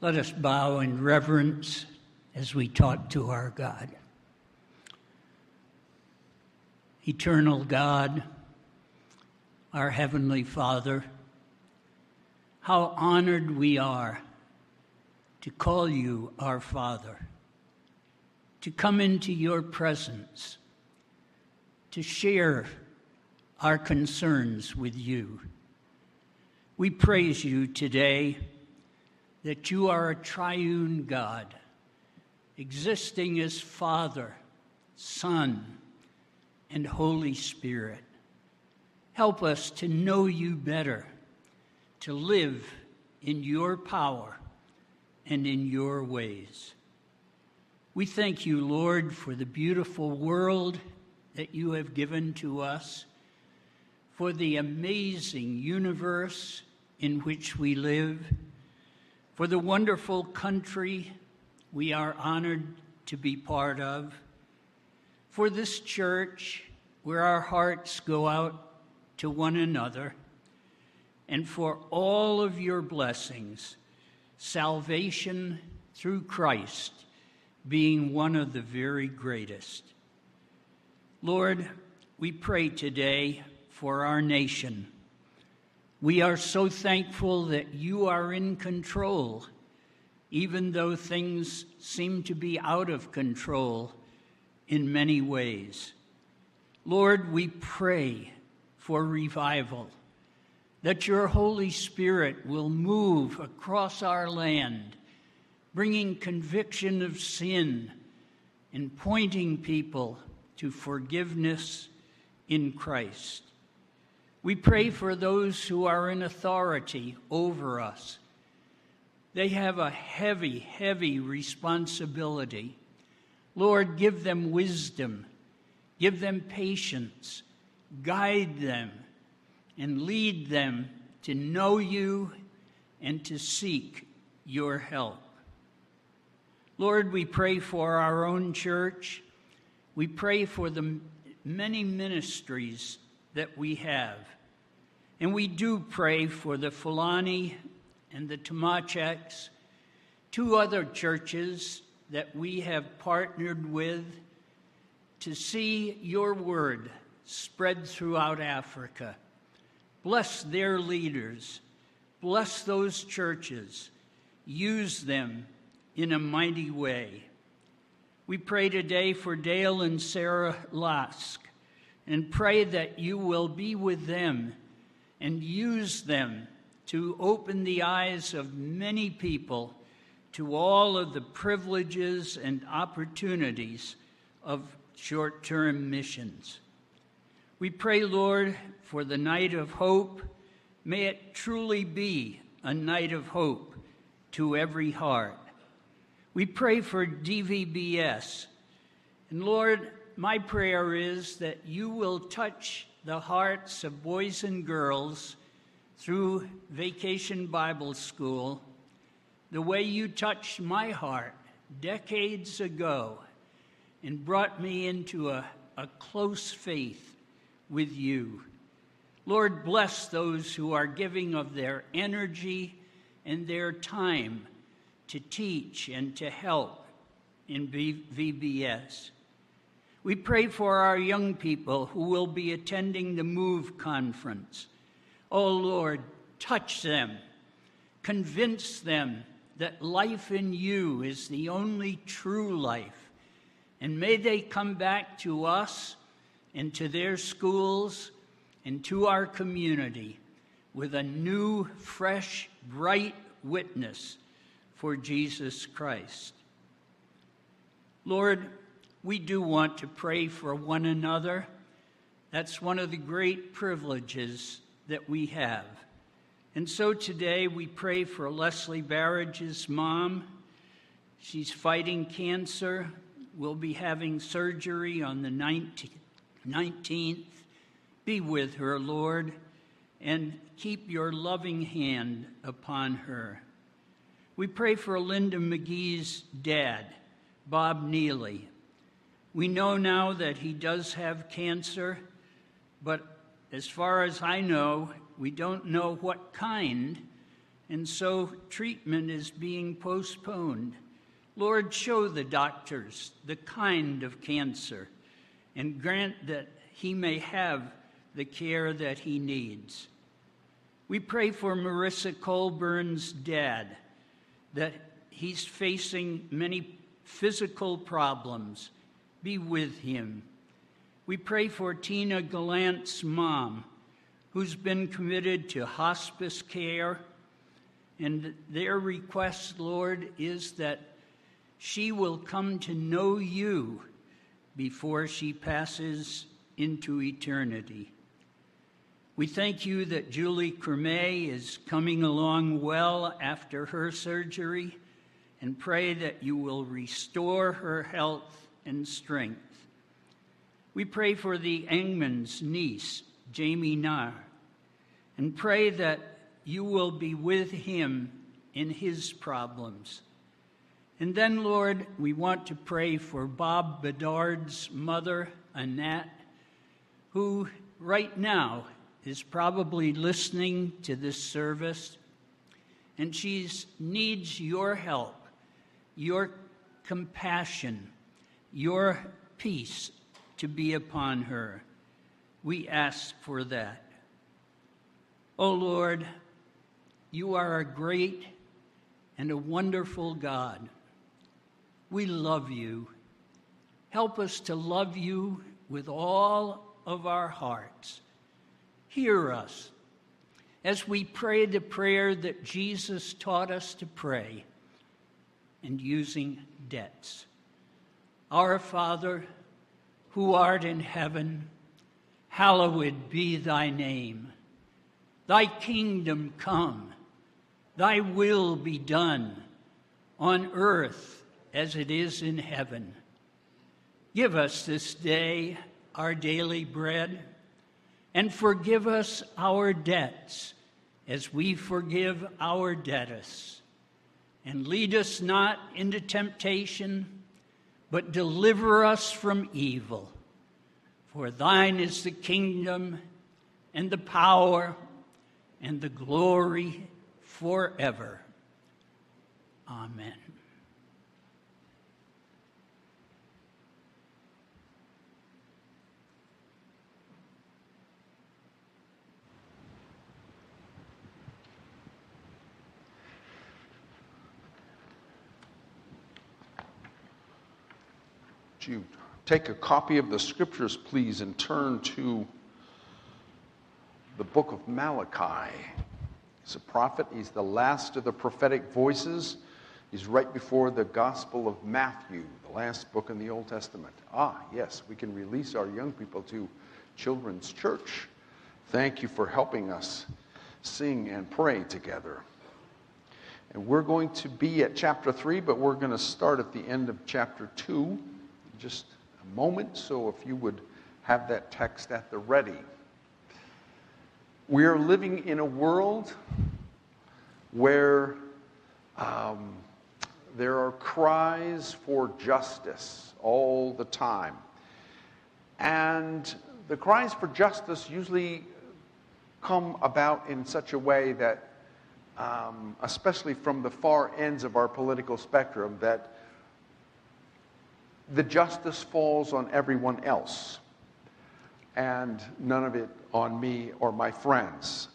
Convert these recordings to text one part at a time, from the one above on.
Let us bow in reverence as we talk to our God. Eternal God, our Heavenly Father, how honored we are to call you our Father, to come into your presence, to share our concerns with you. We praise you today that you are a triune God, existing as Father, Son, and Holy Spirit. Help us to know you better, to live in your power and in your ways. We thank you, Lord, for the beautiful world that you have given to us, for the amazing universe in which we live, for the wonderful country we are honored to be part of, for this church where our hearts go out to one another, and for all of your blessings, salvation through Christ being one of the very greatest. Lord, we pray today for our nation. We are so thankful that you are in control, even though things seem to be out of control in many ways. Lord, we pray for revival, that your Holy Spirit will move across our land, bringing conviction of sin and pointing people to forgiveness in Christ. We pray for those who are in authority over us. They have a heavy, heavy responsibility. Lord, give them wisdom, give them patience, guide them, and lead them to know you and to seek your help. Lord, we pray for our own church. We pray for the many ministries that we have. And we do pray for the Fulani and the Tamacheks, two other churches that we have partnered with to see your word spread throughout Africa. Bless their leaders. Bless those churches. Use them in a mighty way. We pray today for Dale and Sarah Lask and pray that you will be with them and use them to open the eyes of many people to all of the privileges and opportunities of short-term missions. We pray, Lord, for the night of hope. May it truly be a night of hope to every heart. We pray for DVBS. And Lord, my prayer is that you will touch the hearts of boys and girls through Vacation Bible School the way you touched my heart decades ago and brought me into a close faith with you. Lord, bless those who are giving of their energy and their time to teach and to help in VBS. We pray for our young people who will be attending the MOVE conference. Oh, Lord, touch them. Convince them that life in you is the only true life. And may they come back to us and to their schools and to our community with a new, fresh, bright witness for Jesus Christ. Lord, we do want to pray for one another. That's one of the great privileges that we have. And so today we pray for Leslie Barrage's mom. She's fighting cancer, will be having surgery on the 19th. Be with her, Lord, and keep your loving hand upon her. We pray for Linda McGee's dad, Bob Neely. We know now that he does have cancer, but as far as I know, we don't know what kind, and so treatment is being postponed. Lord, show the doctors the kind of cancer and grant that he may have the care that he needs. We pray for Marissa Colburn's dad, that he's facing many physical problems. Be with him. We pray for Tina Gallant's mom, who's been committed to hospice care, and their request, Lord, is that she will come to know you before she passes into eternity. We thank you that Julie Cremay is coming along well after her surgery, and pray that you will restore her health and strength. We pray for the Engman's niece, Jamie Nahr, and pray that you will be with him in his problems. And then, Lord, we want to pray for Bob Bedard's mother, Annette, who right now is probably listening to this service, and she needs your help, your compassion, your peace to be upon her. We ask for that. Oh Lord, you are a great and a wonderful God. We love you. Help us to love you with all of our hearts. Hear us as we pray the prayer that Jesus taught us to pray, and using debts. Our Father, who art in heaven, hallowed be thy name. Thy kingdom come, thy will be done, on earth as it is in heaven. Give us this day our daily bread, and forgive us our debts as we forgive our debtors. And lead us not into temptation, but deliver us from evil. For thine is the kingdom, and the power, and the glory forever. Amen. You take a copy of the scriptures, please, and turn to the book of Malachi. He's a prophet. He's the last of the prophetic voices. He's right before the Gospel of Matthew, the last book in the Old Testament. Yes, we can release our young people to Children's Church. Thank you for helping us sing and pray together. And we're going to be at chapter 3, but we're going to start at the end of chapter 2. Just a moment, so if you would have that text at the ready. We are living in a world where there are cries for justice all the time. And the cries for justice usually come about in such a way that, especially from the far ends of our political spectrum, that the justice falls on everyone else, and none of it on me or my friends.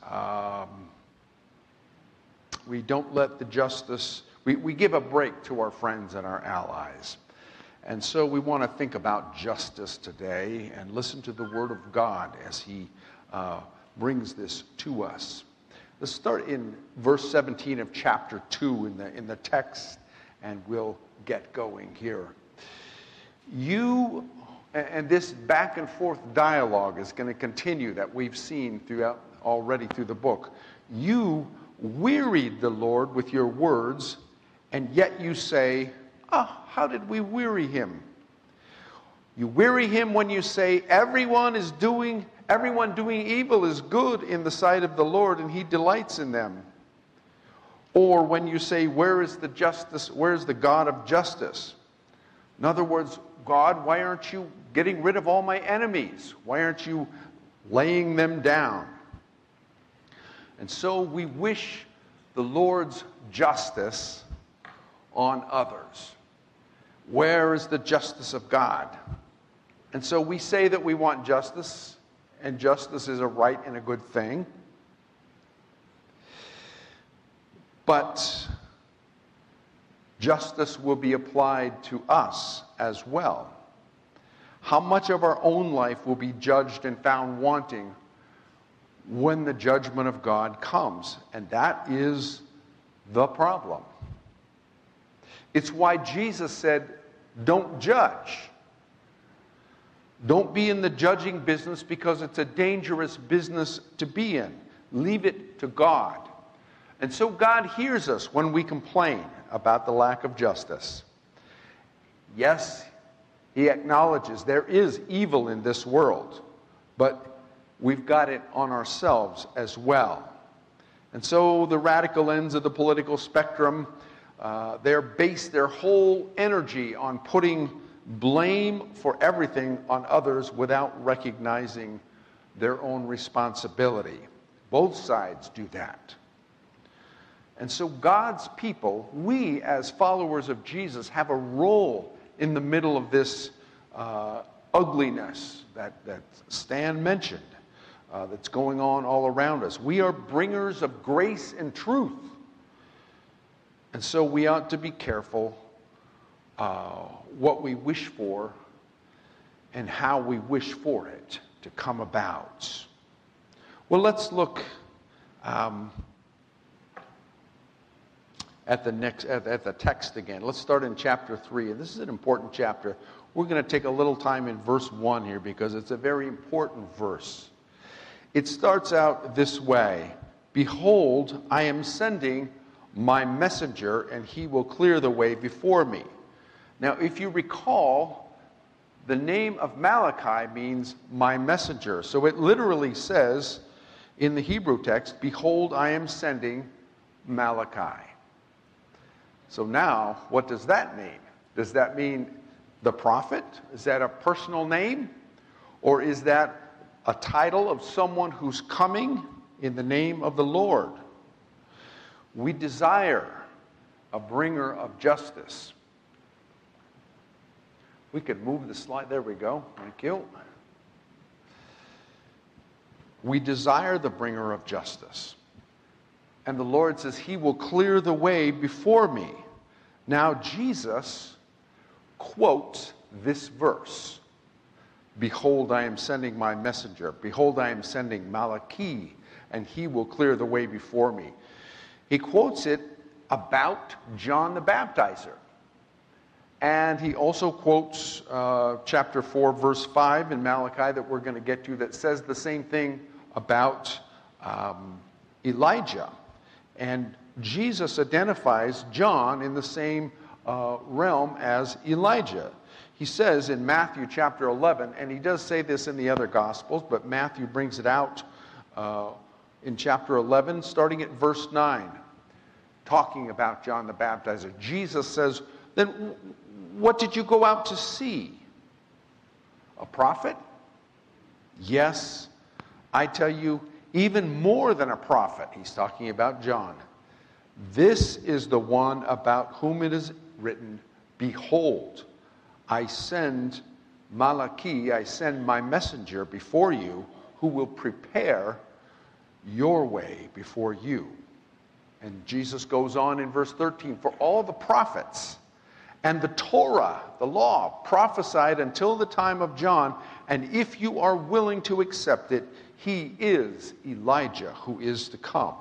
We don't let the justice, we give a break to our friends and our allies. And so we want to think about justice today and listen to the Word of God as He brings this to us. Let's start in verse 17 of chapter 2 in the text, and we'll get going here. You, and this back and forth dialogue is going to continue that we've seen throughout already through the book. You wearied the Lord with your words, and yet you say, how did we weary him? You weary him when you say, everyone doing evil is good in the sight of the Lord, and he delights in them. Or when you say, where is the justice? Where is the God of justice? In other words, God, why aren't you getting rid of all my enemies? Why aren't you laying them down? And so we wish the Lord's justice on others. Where is the justice of God? And so we say that we want justice, and justice is a right and a good thing. But justice will be applied to us as well. How much of our own life will be judged and found wanting when the judgment of God comes? And that is the problem. It's why Jesus said, don't judge. Don't be in the judging business, because it's a dangerous business to be in. Leave it to God. And so God hears us when we complain about the lack of justice. Yes, He acknowledges there is evil in this world, but we've got it on ourselves as well. And so the radical ends of the political spectrum, they base their whole energy on putting blame for everything on others without recognizing their own responsibility. Both sides do that. And so God's people, we as followers of Jesus, have a role in the middle of this ugliness that Stan mentioned, that's going on all around us. We are bringers of grace and truth. And so we ought to be careful what we wish for and how we wish for it to come about. Well, let's look at the text again. Let's start in chapter 3. And this is an important chapter. We're going to take a little time in verse 1 here because it's a very important verse. It starts out this way: Behold, I am sending my messenger, and he will clear the way before me. Now, if you recall, the name of Malachi means my messenger. So it literally says in the Hebrew text, Behold, I am sending Malachi. So now, what does that mean? Does that mean the prophet? Is that a personal name? Or is that a title of someone who's coming in the name of the Lord? We desire a bringer of justice. We could move the slide. There we go. Thank you. We desire the bringer of justice. And the Lord says, He will clear the way before me. Now, Jesus quotes this verse. Behold, I am sending my messenger. Behold, I am sending Malachi, and he will clear the way before me. He quotes it about John the Baptizer. And he also quotes chapter 4, verse 5 in Malachi that we're going to get to, that says the same thing about Elijah. And Jesus identifies John in the same realm as Elijah. He says in Matthew chapter 11, and he does say this in the other Gospels, but Matthew brings it out in chapter 11, starting at verse 9, talking about John the Baptizer. Jesus says, then what did you go out to see? A prophet? Yes, I tell you, even more than a prophet. He's talking about John. This is the one about whom it is written, Behold, I send Malachi, I send my messenger before you, who will prepare your way before you. And Jesus goes on in verse 13, for all the prophets and the Torah, the law, prophesied until the time of John, and if you are willing to accept it, he is Elijah who is to come.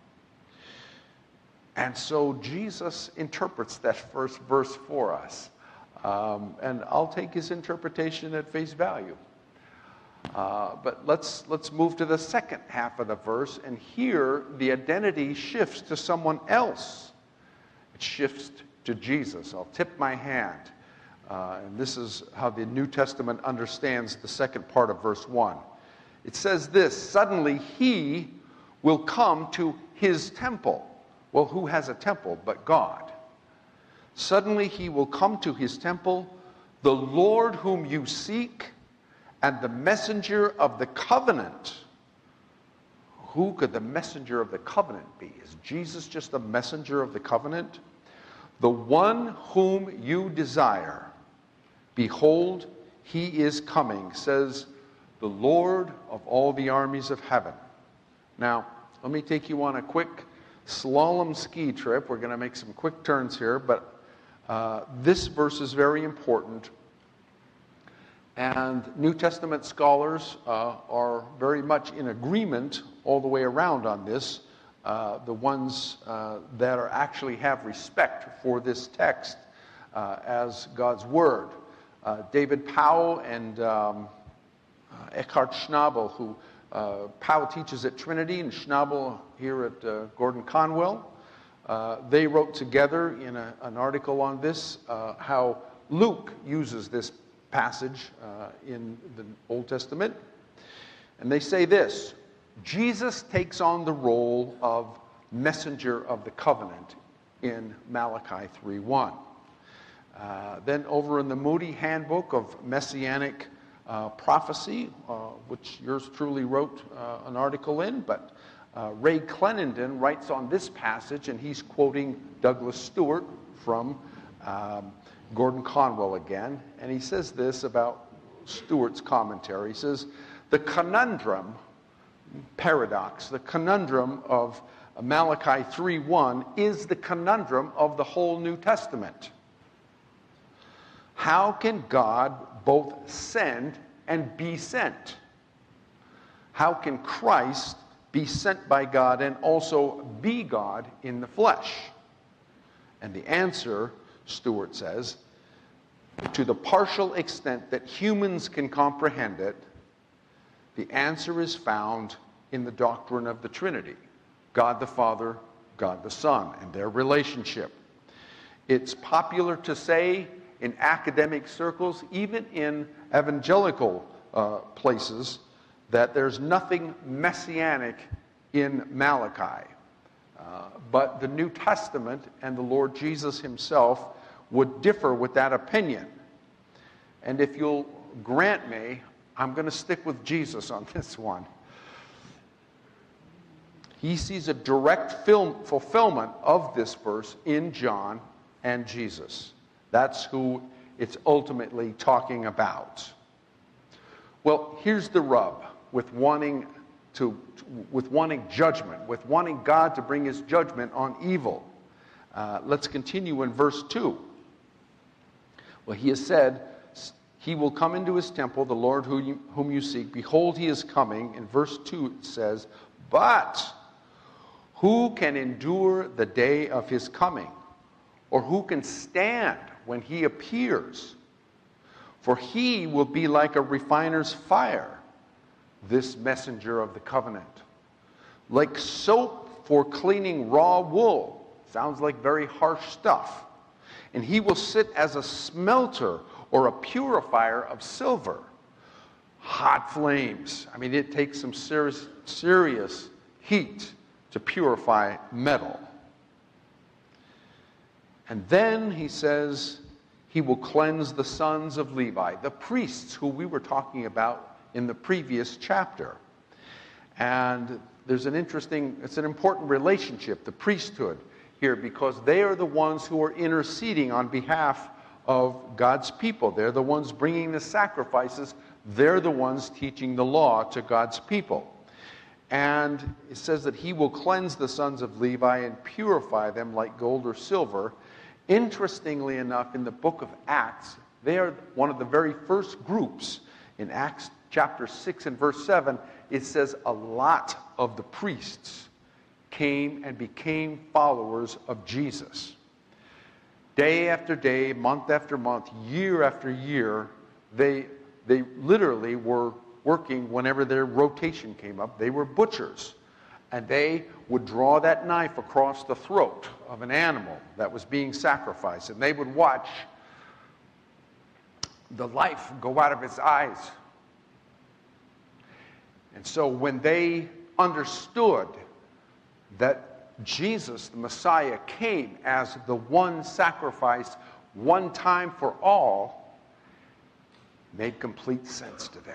And so Jesus interprets that first verse for us. And I'll take his interpretation at face value. But let's move to the second half of the verse, and here the identity shifts to someone else. It shifts to Jesus. I'll tip my hand. And this is how the New Testament understands the second part of verse 1. It says this, suddenly he will come to his temple. Well, who has a temple but God? Suddenly he will come to his temple, the Lord whom you seek, and the messenger of the covenant Who could the messenger of the covenant be? Is Jesus just a messenger of the covenant? The one whom you desire, behold, he is coming, says the Lord of all the armies of heaven. Now, let me take you on a quick slalom ski trip. We're going to make some quick turns here, but this verse is very important. And New Testament scholars are very much in agreement all the way around on this. The ones that actually have respect for this text as God's Word. David Powell and Eckhart Schnabel, who Powell teaches at Trinity and Schnabel here at Gordon Conwell. They wrote together in an article on this how Luke uses this passage in the Old Testament. And they say this: Jesus takes on the role of messenger of the covenant in Malachi 3:1. Then over in the Moody Handbook of Messianic Prophecy, which yours truly wrote an article in, but Ray Clenenden writes on this passage, and he's quoting Douglas Stewart from Gordon Conwell again, and he says this about Stewart's commentary. He says, the conundrum, paradox, the conundrum of Malachi 3:1 is the conundrum of the whole New Testament. How can God both send and be sent? How can Christ be sent by God and also be God in the flesh? And the answer, Stewart says, to the partial extent that humans can comprehend it, the answer is found in the doctrine of the Trinity. God the Father, God the Son, and their relationship. It's popular to say in academic circles, even in evangelical places, that there's nothing messianic in Malachi. But the New Testament and the Lord Jesus himself would differ with that opinion. And if you'll grant me, I'm going to stick with Jesus on this one. He sees a direct fulfillment of this verse in John and Jesus. That's who it's ultimately talking about. Well, here's the rub with wanting judgment, with wanting God to bring his judgment on evil. Let's continue in verse 2. Well, he has said, he will come into his temple, the Lord whom you seek. Behold, he is coming. In verse 2 it says, but who can endure the day of his coming? Or who can stand when he appears? For he will be like a refiner's fire, this messenger of the covenant. Like soap for cleaning raw wool. Sounds like very harsh stuff. And he will sit as a smelter or a purifier of silver. Hot flames. I mean, it takes some serious heat to purify metal. And then he says he will cleanse the sons of Levi, the priests who we were talking about in the previous chapter. And there's it's an important relationship, the priesthood here, because they are the ones who are interceding on behalf of God's people. They're the ones bringing the sacrifices. They're the ones teaching the law to God's people. And it says that he will cleanse the sons of Levi and purify them like gold or silver. Interestingly enough, in the book of Acts, they are one of the very first groups. In Acts chapter 6 and verse 7, it says a lot of the priests came and became followers of Jesus. Day after day, month after month, year after year, they literally were working whenever their rotation came up. They were butchers. And they would draw that knife across the throat of an animal that was being sacrificed. And they would watch the life go out of its eyes. And so when they understood that Jesus, the Messiah, came as the one sacrifice, one time for all, made complete sense to them.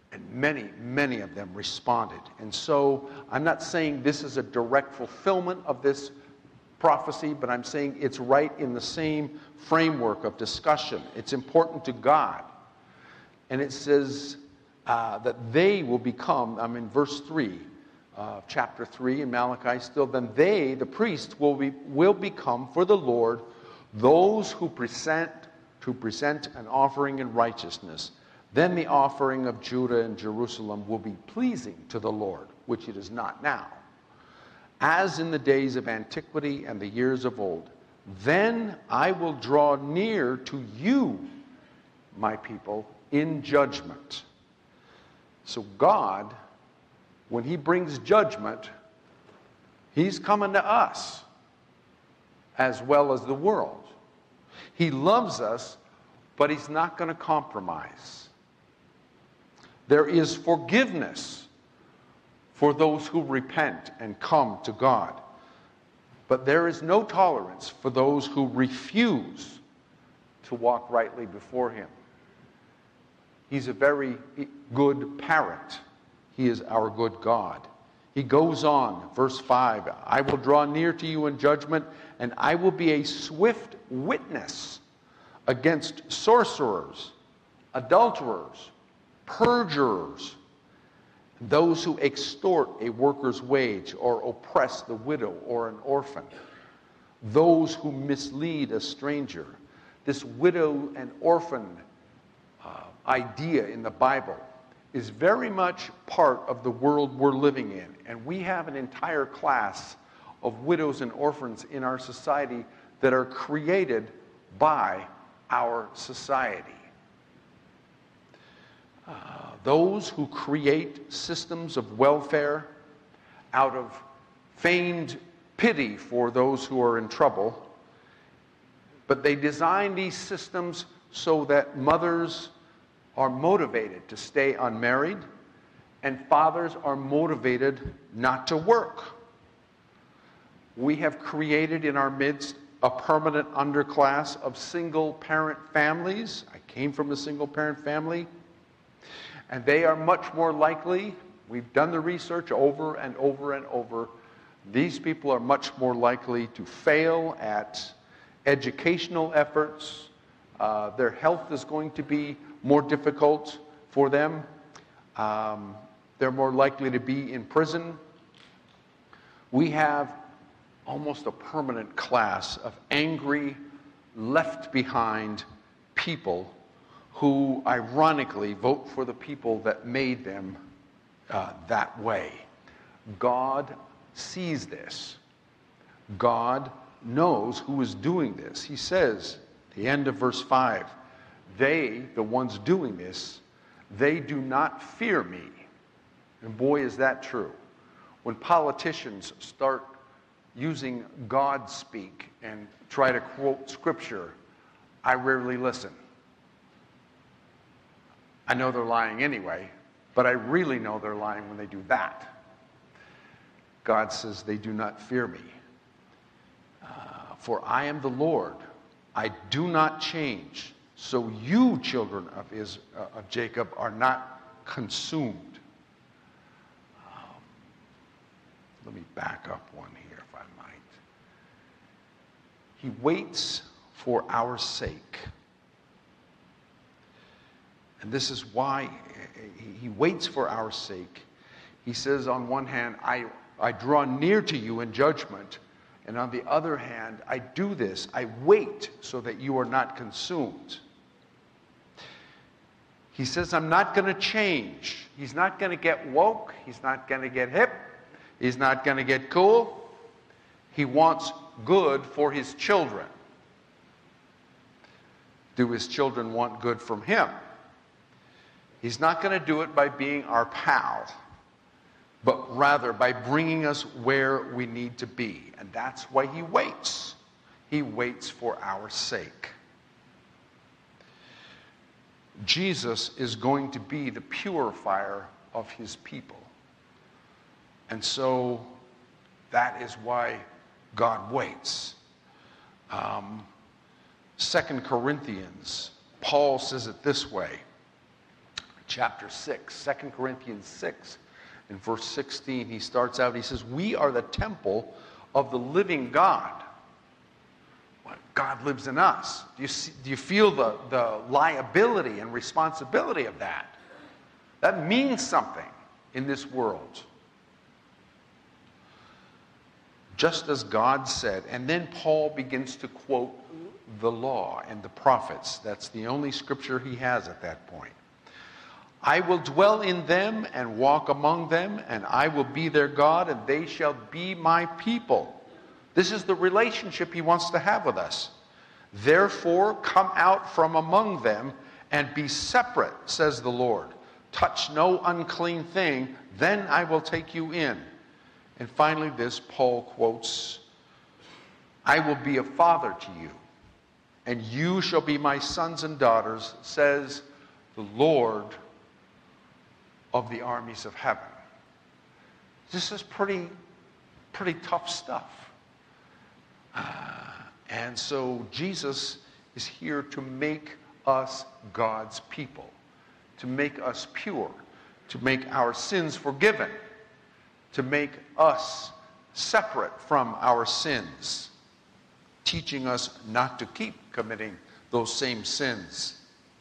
And many, many of them responded. And so I'm not saying this is a direct fulfillment of this prophecy, but I'm saying it's right in the same framework of discussion. It's important to God. And it says that they will become, I'm in verse 3 of chapter 3 in Malachi still, then they, the priests, will become for the Lord those who present an offering in righteousness. Then the offering of Judah and Jerusalem will be pleasing to the Lord, which it is not now, as in the days of antiquity and the years of old. Then I will draw near to you, my people, in judgment. So God, when he brings judgment, he's coming to us as well as the world. He loves us, but he's not going to compromise. There is forgiveness for those who repent and come to God. But there is no tolerance for those who refuse to walk rightly before him. He's a very good parent. He is our good God. He goes on, verse 5, I will draw near to you in judgment, and I will be a swift witness against sorcerers, adulterers, perjurers, those who extort a worker's wage or oppress the widow or an orphan, those who mislead a stranger. This widow and orphan idea in the Bible is very much part of the world we're living in. And we have an entire class of widows and orphans in our society that are created by our society. Those who create systems of welfare out of feigned pity for those who are in trouble, but they design these systems so that mothers are motivated to stay unmarried and fathers are motivated not to work. We have created in our midst a permanent underclass of single-parent families. I came from a single-parent family. And they are much more likely, we've done the research over and over and over, these people are much more likely to fail at educational efforts. Their health is going to be more difficult for them. They're more likely to be in prison. We have almost a permanent class of angry, left behind people who ironically vote for the people that made them that way. God sees this. God knows who is doing this. He says, the end of verse 5, they, the ones doing this, they do not fear me. And boy, is that true. When politicians start using God speak and try to quote scripture, I rarely listen. I know they're lying anyway, but I really know they're lying when they do that. God says, they do not fear me. For I am the Lord. I do not change. So you, children of Jacob, are not consumed. Let me back up one here, if I might. He waits for our sake. And this is why he waits for our sake. He says, on one hand, I draw near to you in judgment. And on the other hand, I do this. I wait so that you are not consumed. He says, I'm not going to change. He's not going to get woke. He's not going to get hip. He's not going to get cool. He wants good for his children. Do his children want good from him? He's not going to do it by being our pal, but rather by bringing us where we need to be. And that's why he waits. He waits for our sake. Jesus is going to be the purifier of his people. And so that is why God waits. 2 Corinthians, Paul says it this way. chapter 6, 2 Corinthians 6, in verse 16, he starts out, he says, we are the temple of the living God. God lives in us. Do you feel the liability and responsibility of that? That means something in this world. Just as God said, and then Paul begins to quote the law and the prophets. That's the only scripture he has at that point. I will dwell in them and walk among them, and I will be their God, and they shall be my people. This is the relationship he wants to have with us. Therefore, come out from among them and be separate, says the Lord. Touch no unclean thing, then I will take you in. And finally, this Paul quotes, I will be a father to you, and you shall be my sons and daughters, says the Lord of the armies of heaven. This is pretty tough stuff. And so Jesus is here to make us God's people, to make us pure, to make our sins forgiven, to make us separate from our sins, teaching us not to keep committing those same sins.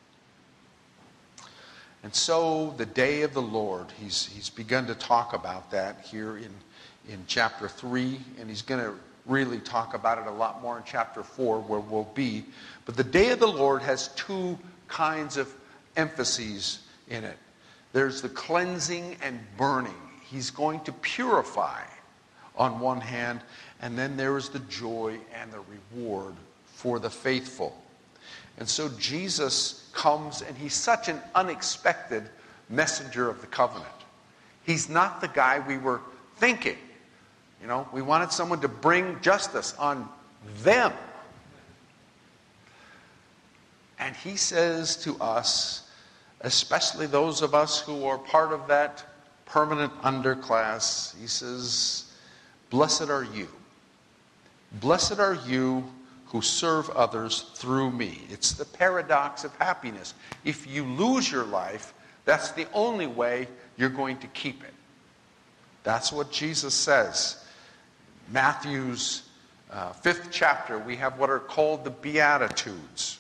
And so the day of the Lord, he's begun to talk about that here in chapter 3, and he's going to really talk about it a lot more in chapter 4, where we'll be. But the day of the Lord has two kinds of emphases in it. There's the cleansing and burning. He's going to purify on one hand, and then there is the joy and the reward for the faithful. And so Jesus comes, and he's such an unexpected messenger of the covenant. He's not the guy we were thinking. You know, we wanted someone to bring justice on them. And he says to us, especially those of us who are part of that permanent underclass, he says, blessed are you. Blessed are you who serve others through me. It's the paradox of happiness. If you lose your life, that's the only way you're going to keep it. That's what Jesus says. Matthew's 5th chapter, we have what are called the Beatitudes.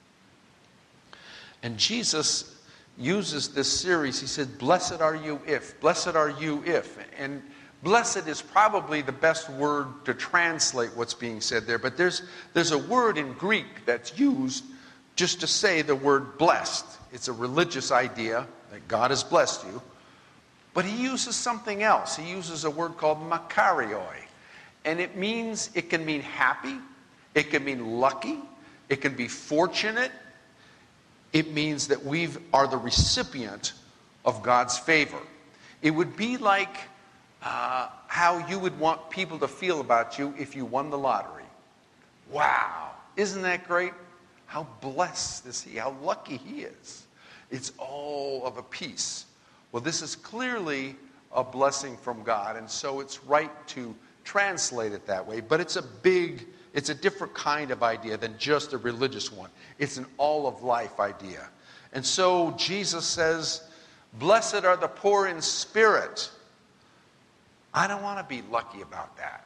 And Jesus uses this series. He said, blessed are you if. Blessed are you if. And blessed is probably the best word to translate what's being said there. But there's a word in Greek that's used just to say the word blessed. It's a religious idea that God has blessed you. But he uses something else. He uses a word called makarioi. And it can mean happy. It can mean lucky. It can be fortunate. It means that we are the recipient of God's favor. It would be like how you would want people to feel about you if you won the lottery. Wow, isn't that great? How blessed is he? How lucky he is. It's all of a piece. Well, this is clearly a blessing from God, and so it's right to translate it that way. But it's a different kind of idea than just a religious one. It's an all-of-life idea. And so Jesus says, blessed are the poor in spirit. I don't want to be lucky about that.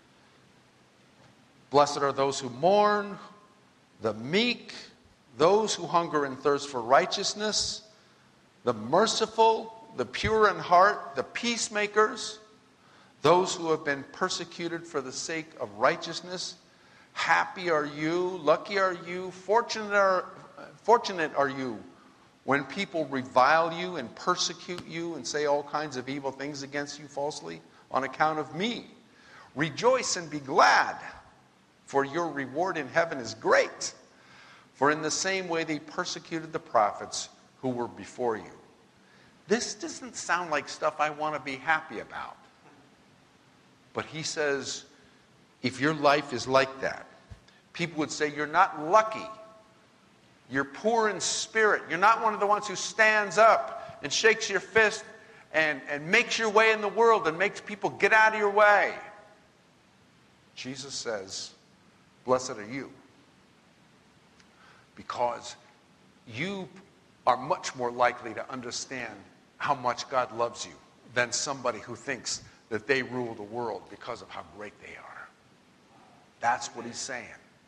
Blessed are those who mourn, the meek, those who hunger and thirst for righteousness, the merciful, the pure in heart, the peacemakers, those who have been persecuted for the sake of righteousness. Happy are you, lucky are you, fortunate are you when people revile you and persecute you and say all kinds of evil things against you falsely on account of me. Rejoice and be glad, for your reward in heaven is great. For in the same way they persecuted the prophets who were before you. This doesn't sound like stuff I want to be happy about. But he says, if your life is like that, people would say you're not lucky. You're poor in spirit. You're not one of the ones who stands up and shakes your fist and makes your way in the world and makes people get out of your way. Jesus says, blessed are you. Because you are much more likely to understand how much God loves you than somebody who thinks that they rule the world because of how great they are. That's what he's saying.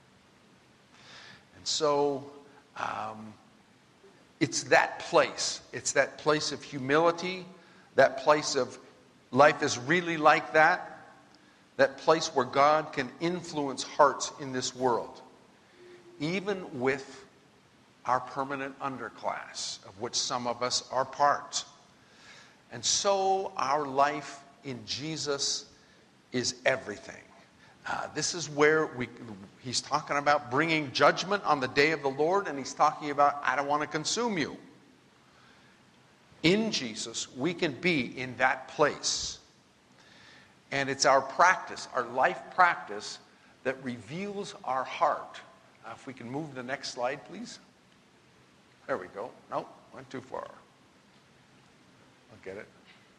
And so, it's that place. It's that place of humility, that place of life is really like that place where God can influence hearts in this world, even with our permanent underclass, of which some of us are part. And so our life in Jesus is everything. This is where he's talking about bringing judgment on the day of the Lord, and he's talking about, I don't want to consume you. In Jesus, we can be in that place. And it's our practice, our life practice, that reveals our heart. If we can move the next slide, please. There we go. Nope, went too far. I'll get it.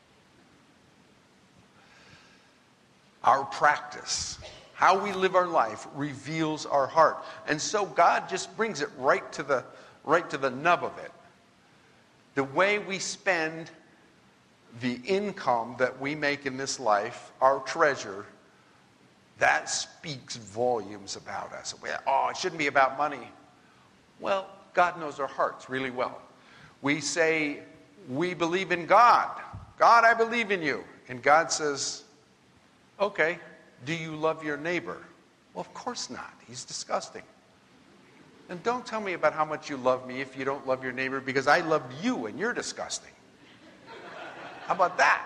Our practice, how we live our life, reveals our heart. And so God just brings it right to the nub of it. The way we spend the income that we make in this life, our treasure, that speaks volumes about us. Oh, it shouldn't be about money. Well, God knows our hearts really well. We say, we believe in God. God, I believe in you. And God says, okay, do you love your neighbor? Well, of course not. He's disgusting. And don't tell me about how much you love me if you don't love your neighbor, because I love you and you're disgusting. How about that?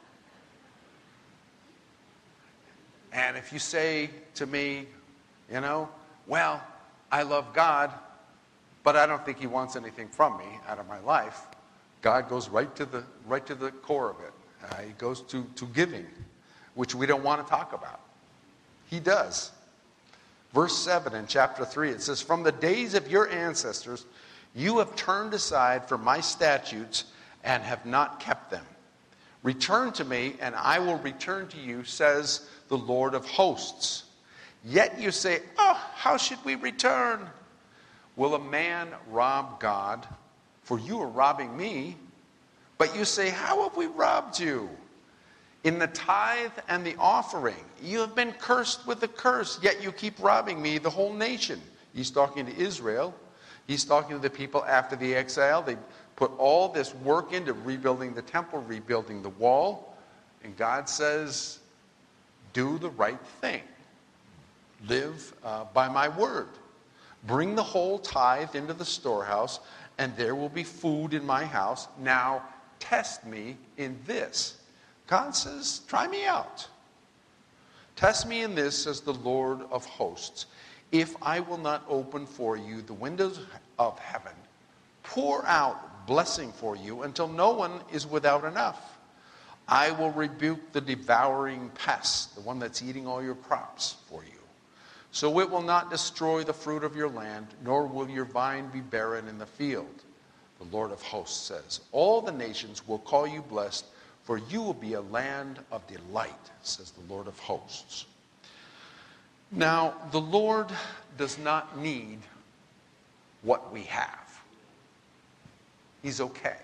And if you say to me, well, I love God, but I don't think he wants anything from me out of my life, God goes right to the core of it. He goes to giving, which we don't want to talk about. He does. Verse 7 in chapter 3, it says, "From the days of your ancestors, you have turned aside from my statutes and have not kept them. Return to me, and I will return to you, says the Lord of hosts. Yet you say, how should we return? Will a man rob God? For you are robbing me. But you say, how have we robbed you? In the tithe and the offering, you have been cursed with a curse, yet you keep robbing me, the whole nation." He's talking to Israel. He's talking to the people after the exile. They put all this work into rebuilding the temple, rebuilding the wall. And God says, do the right thing. Live by my word. Bring the whole tithe into the storehouse, and there will be food in my house. Now test me in this. God says, try me out. Test me in this, says the Lord of hosts. If I will not open for you the windows of heaven, pour out blessing for you until no one is without enough. I will rebuke the devouring pest, the one that's eating all your crops for you. So it will not destroy the fruit of your land, nor will your vine be barren in the field. The Lord of hosts says, all the nations will call you blessed, for you will be a land of delight, says the Lord of hosts. Now, the Lord does not need what we have. He's okay.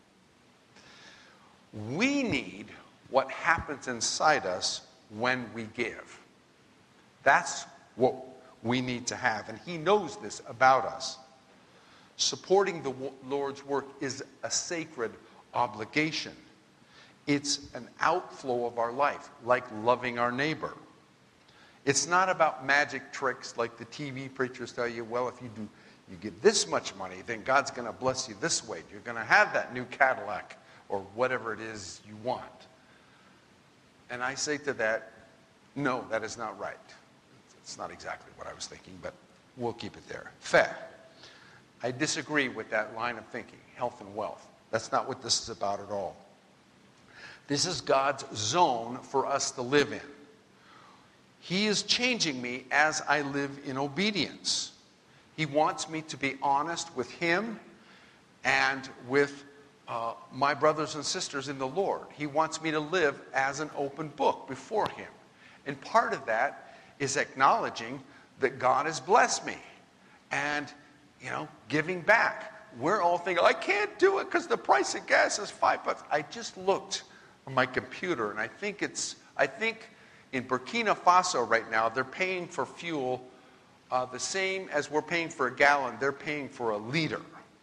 We need what happens inside us when we give. That's what we need to have, and he knows this about us. Supporting the Lord's work is a sacred obligation. It's an outflow of our life, like loving our neighbor. It's not about magic tricks like the TV preachers tell you, well, if you give this much money, then God's going to bless you this way. You're going to have that new Cadillac or whatever it is you want. And I say to that, no, that is not right. It's not exactly what I was thinking, but we'll keep it there. Fair. I disagree with that line of thinking, health and wealth. That's not what this is about at all. This is God's zone for us to live in. He is changing me as I live in obedience. He wants me to be honest with him and with my brothers and sisters in the Lord. He wants me to live as an open book before him. And part of that is acknowledging that God has blessed me and, giving back. we're all thinking, I can't do it because the price of gas is $5. I just looked on my computer, and I think in Burkina Faso right now, they're paying for fuel the same as we're paying for a gallon. They're paying for a liter,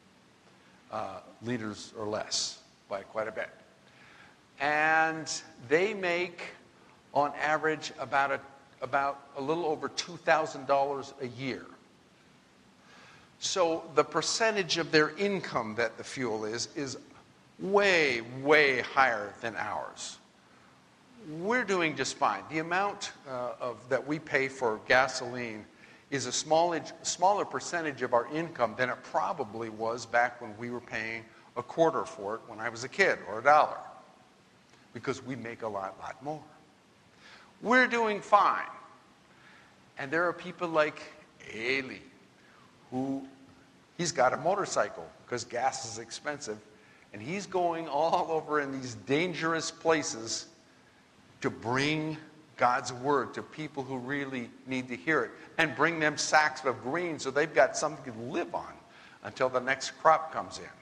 liters or less, by quite a bit. And they make, on average, about a little over $2,000 a year. So the percentage of their income that the fuel is way, way higher than ours. We're doing just fine. The amount that we pay for gasoline is a smaller percentage of our income than it probably was back when we were paying a quarter for it when I was a kid, or $1, because we make a lot more. We're doing fine. And there are people like Ailey, who he's got a motorcycle because gas is expensive, and he's going all over in these dangerous places to bring God's word to people who really need to hear it, and bring them sacks of grain so they've got something to live on until the next crop comes in.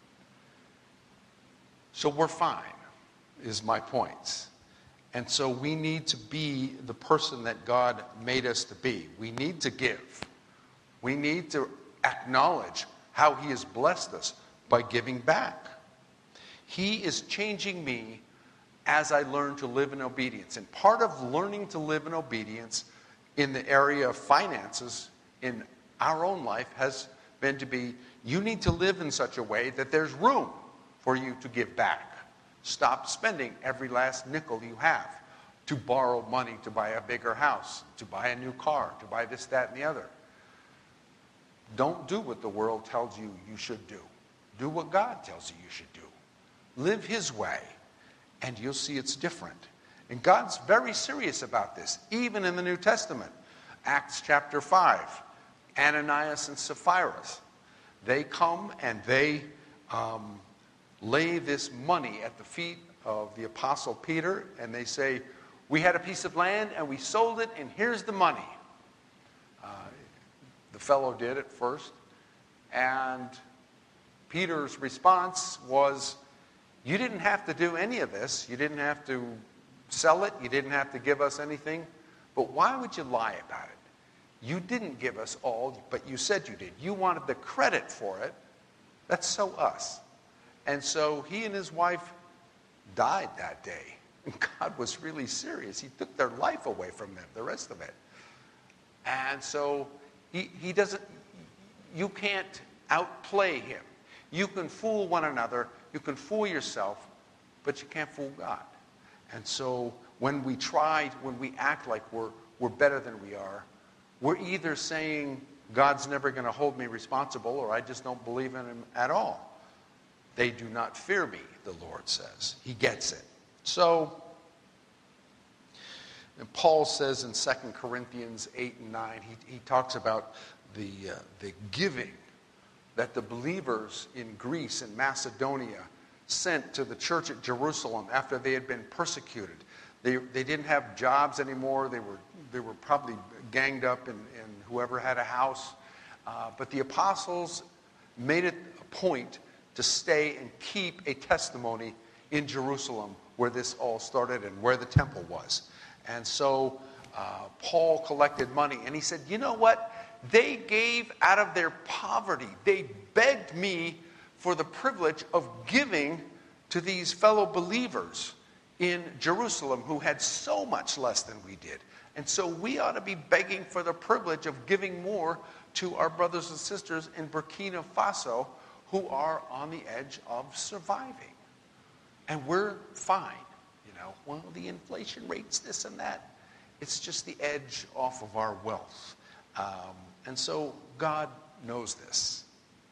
So we're fine, is my point. And so we need to be the person that God made us to be. We need to give. We need to acknowledge how he has blessed us by giving back. He is changing me as I learn to live in obedience. And part of learning to live in obedience in the area of finances in our own life has been to be, you need to live in such a way that there's room for you to give back. Stop spending every last nickel you have to borrow money to buy a bigger house, to buy a new car, to buy this, that, and the other. Don't do what the world tells you you should do. Do what God tells you you should do. Live his way, and you'll see it's different. And God's very serious about this, even in the New Testament. Acts chapter 5, Ananias and Sapphira, they come and they lay this money at the feet of the Apostle Peter, and they say, we had a piece of land and we sold it, and here's the money. The fellow did at first, and Peter's response was, you didn't have to do any of this. You didn't have to sell it. You didn't have to give us anything. But why would you lie about it? You didn't give us all, but you said you did. You wanted the credit for it. That's so us. And so he and his wife died that day. And God was really serious. He took their life away from them, the rest of it. And so he doesn't, you can't outplay him. You can fool one another, you can fool yourself, but you can't fool God. And so when we act like we're better than we are, we're either saying God's never going to hold me responsible, or I just don't believe in him at all. They do not fear me, the Lord says. He gets it. So, and Paul says in 2 Corinthians 8 and 9, he talks about the giving that the believers in Greece and Macedonia sent to the church at Jerusalem after they had been persecuted. They didn't have jobs anymore. They were probably ganged up in whoever had a house. But the apostles made it a point to stay and keep a testimony in Jerusalem where this all started and where the temple was. And so Paul collected money, and he said, you know what? They gave out of their poverty. They begged me for the privilege of giving to these fellow believers in Jerusalem who had so much less than we did. And so we ought to be begging for the privilege of giving more to our brothers and sisters in Burkina Faso who are on the edge of surviving. And we're fine. Well, the inflation rate's this and that. It's just the edge off of our wealth. And so God knows this.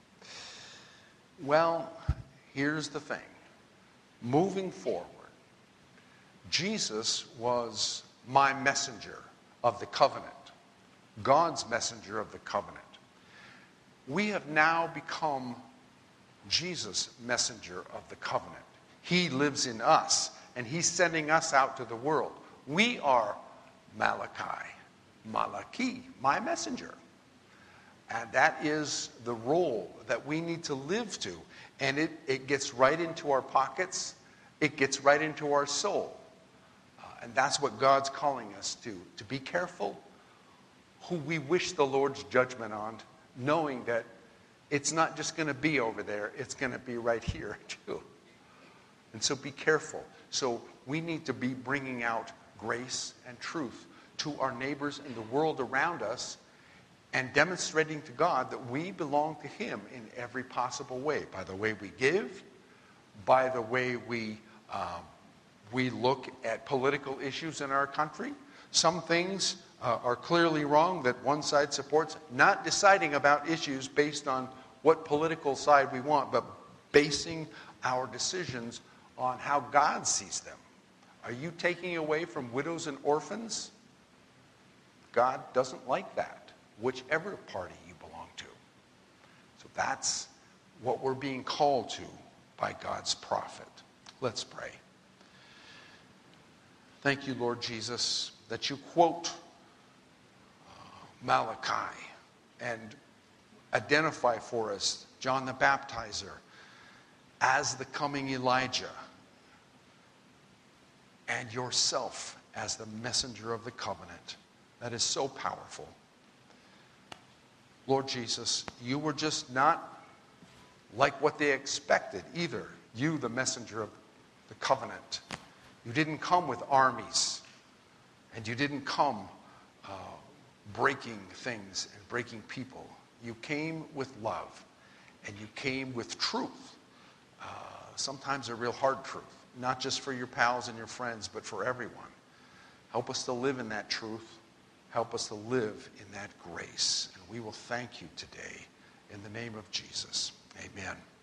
Well, here's the thing. Moving forward, Jesus was my messenger of the covenant, God's messenger of the covenant. We have now become Jesus' messenger of the covenant. He lives in us, and he's sending us out to the world. We are Malachi, my messenger. And that is the role that we need to live to. And it gets right into our pockets. It gets right into our soul. And that's what God's calling us to be careful who we wish the Lord's judgment on, knowing that it's not just going to be over there, it's going to be right here too. And so be careful. So we need to be bringing out grace and truth to our neighbors and the world around us, and demonstrating to God that we belong to Him in every possible way, by the way we give, by the way we look at political issues in our country. Some things are clearly wrong that one side supports, not deciding about issues based on what political side we want, but basing our decisions on how God sees them. Are you taking away from widows and orphans? God doesn't like that, whichever party you belong to. So that's what we're being called to by God's prophet. Let's pray. Thank you, Lord Jesus, that you quote Malachi and identify for us John the Baptizer as the coming Elijah, and yourself as the messenger of the covenant. That is so powerful. Lord Jesus, you were just not like what they expected either. You, the messenger of the covenant. You didn't come with armies, and you didn't come breaking things and breaking people. You came with love, and you came with truth. Sometimes a real hard truth, not just for your pals and your friends, but for everyone. Help us to live in that truth. Help us to live in that grace. And we will thank you today in the name of Jesus. Amen.